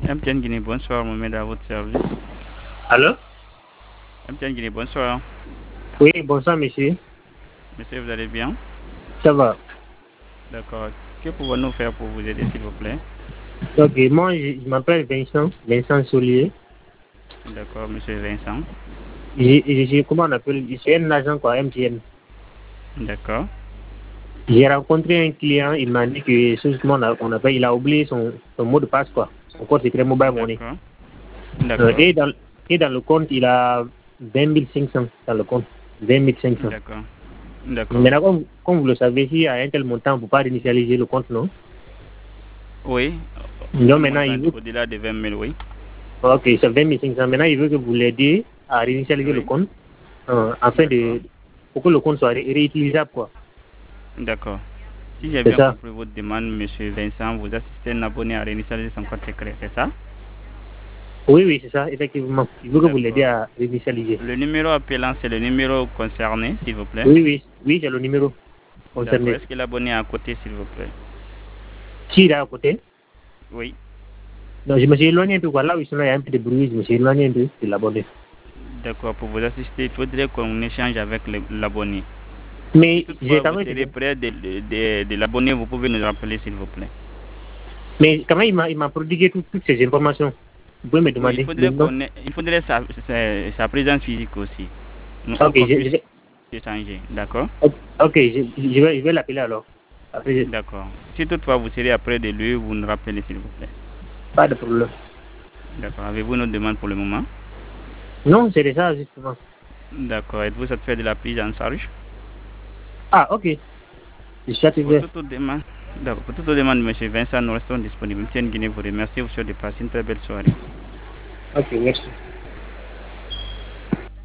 MTN Guinée, bonsoir, Mohamed à votre service. Allô? MTN Guinée, bonsoir. Oui, bonsoir, monsieur. Monsieur, vous allez bien? Ça va? D'accord. Que pouvons-nous faire pour vous aider, s'il vous plaît? Ok, moi, je m'appelle Vincent Solier. D'accord, monsieur Vincent. Comment on appelle? Je suis un agent, quoi, MTN. D'accord. J'ai rencontré un client, il m'a dit que, comment il a oublié son mot de passe, quoi. Son code secret mobile money. D'accord. D'accord. Et dans le compte, il a 20 500 dans le compte. 20 500. D'accord. D'accord. Maintenant, comme vous le savez, si à un tel montant, on ne peut pas réinitialiser le compte, non? Oui. Donc Un maintenant, montant il veut. au-delà de 20 000, oui. Ok, c'est 20 500. Maintenant, il veut que vous l'aidiez à réinitialiser le Oui. compte. Afin D'accord. de pour que le compte soit réutilisable, quoi. D'accord. Si j'ai C'est bien ça. compris votre demande, monsieur Vincent, vous assistez un abonné à réinitialiser son code secret, c'est ça? Oui, oui, c'est ça, effectivement. Il veut que vous l'aidiez D'accord. à réinitialiser. Le numéro appelant, c'est le numéro concerné, s'il vous plaît. Oui, oui, oui, c'est le numéro D'accord. concerné. Est-ce que l'abonné est à côté, s'il vous plaît? Qui est à côté? Oui. Donc, je me suis éloigné un peu, quoi. Là où il y a un peu de bruit, je me suis éloigné un peu de l'abonné. D'accord. Pour vous assister, il faudrait qu'on échange avec l'abonné. Si Mais j'ai toutefois quand vous même. serez près de l'abonné, vous pouvez nous rappeler, s'il vous plaît. Mais quand même, il m'a prodigué toutes ces informations. Vous pouvez me Oui, demander le nom. il faudrait sa présence physique aussi. Pour Ok, qu'on puisse échanger. D'accord? ok, je vais l'appeler alors. Après, D'accord. Si toutefois vous serez après de lui, vous nous rappelez, s'il vous plaît. pas de problème. D'accord. Avez-vous une autre demande pour le moment? Non, c'est ça, justement. D'accord. Êtes-vous satisfait de la prise en charge? Ah, ok. Je suis Pour satisfait. toute autre demande, d'accord. Pour toute autre demande, monsieur Vincent, nous restons disponibles. Tiens, Guinée vous remercie. Vous souhaite de passer une très belle soirée. Ok, merci.